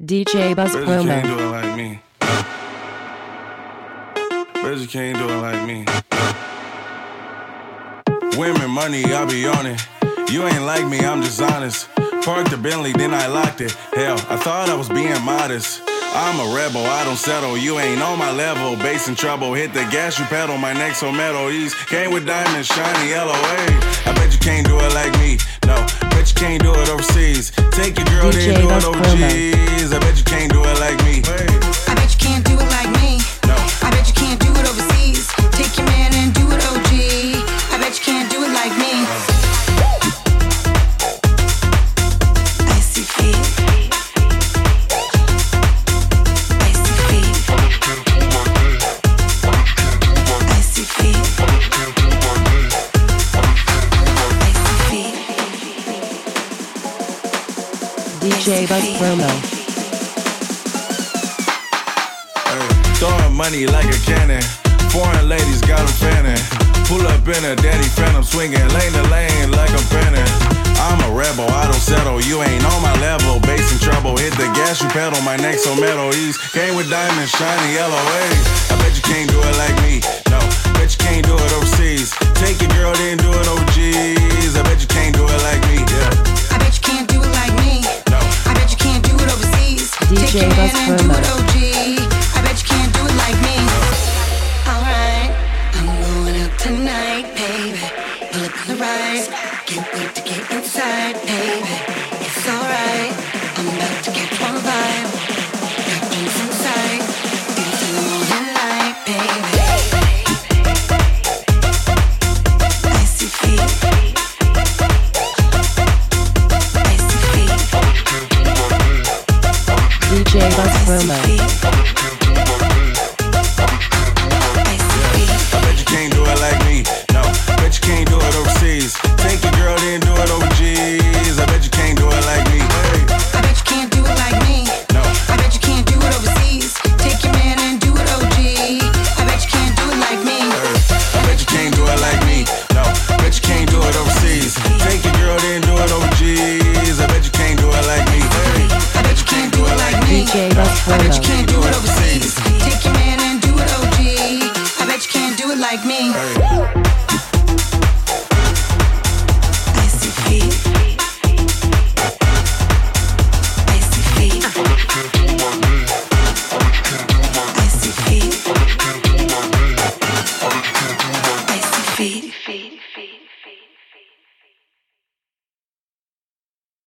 DJ Buzz Bet you Promo. can't do it like me. Bet you can't do it like me. Women, money, I be on it. You ain't like me, I'm just honest. Parked the Bentley, then I locked it. Hell, I thought I was being modest. I'm a rebel, I don't settle. You ain't on my level, bass in trouble. Hit the gas, you pedal, my neck so metal. East came with diamonds, shiny yellow. Hey, I bet you can't do it like me. No, bet you can't do it overseas. Take your girl, DJ then do it Buzz over Promo. G's. I bet you can't do it like me. Hey. I bet you can't do it like me. No. I bet you can't do it overseas. Take your man and do it OG. I bet you can't do it like me. Icy feet. Icy feet. Icy feet. Icy feet. DJ Buzz Promo. Throwing money like a cannon. Foreign ladies got them fanning. Pull up in a daddy phantom, swinging lane to lane like I'm panning. I'm a rebel, I don't settle. You ain't on my level, bass in trouble. Hit the gas, you pedal, my neck so metal. East came with diamonds, shiny yellow. Hey, I bet you can't do it like me. No, bet you can't do it overseas. Take your girl, then do it over G's. I bet you can't do it like me. Yeah. I bet you can't do it like me. No. I bet you can't do it overseas. DJ Take your man Buzz and do Promo. it OG. I bet you can't do it like me. Alright, I'm going out tonight, baby. Pull up on the right. Can't wait to get inside, baby. It's alright. I'm about to catch one vibe. Got drinks inside. Dance in the morning light, baby. Icy feet. Icy feet. DJ Buzz Promo. I bet you can't do it like me. No, bet you can't do it overseas. Take your girl, then do it over G's. I bet you can't do it like me. Hey. I bet you can't do it like me. No. I bet you can't do it overseas. Take your man and do it OG. I bet you can't do it like me. I bet you can't do it like me. No, bet you can't do it overseas. Take your girl, then do it over G's. I bet you can't do it like me. Hey. I bet you can't do it like me. DJ Buzz I bet you Promo. can't do it overseas. Take your man and do it OG. I bet you can't do it like me. Hey.